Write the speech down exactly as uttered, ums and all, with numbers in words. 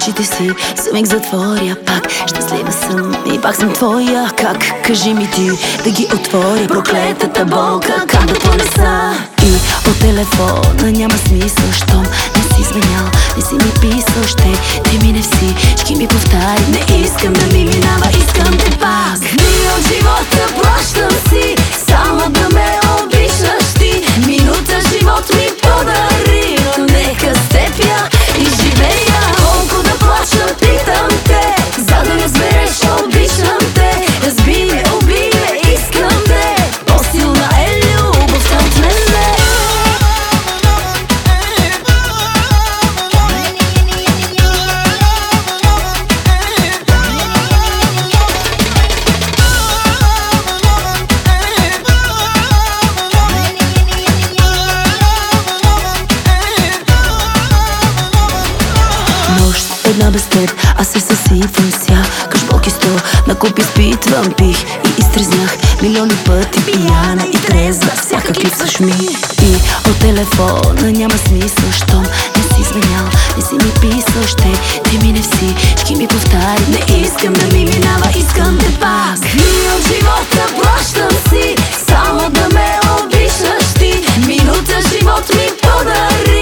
очите си самик затворя пак. Щастлива съм и пак съм твоя. Как? Кажи ми ти да ги отворя. Проклетата болка как да понеса. И по телефона няма смисъл, щом не си звънял, не си ми писал. Ще те мине всички ми повтари. Не искам да ми минава, искам те пак. Дни от живота плащам си, само да ме обичаш ти. Минута живот ми подари, но нека с теб я изживея. Колко да плача, питам те, за да разбереш, обичам те. Разби ме, уби ме, искам те. По-силна е любовта от мене. Нощ една без теб, аз се съсипвам сякаш болки сто. На куп изпитвам, пих и изтрезнях милиони пъти, пияна и трезва, всякак липсваш ми. И от телефона няма смисъл, щом не си звънял, не си ми писал. Ще те мине всички ми повтари. Не искам да ми минава, искам те пак. Дни от живота плащам си, само да ме обичаш ти. Минута живот ми подари,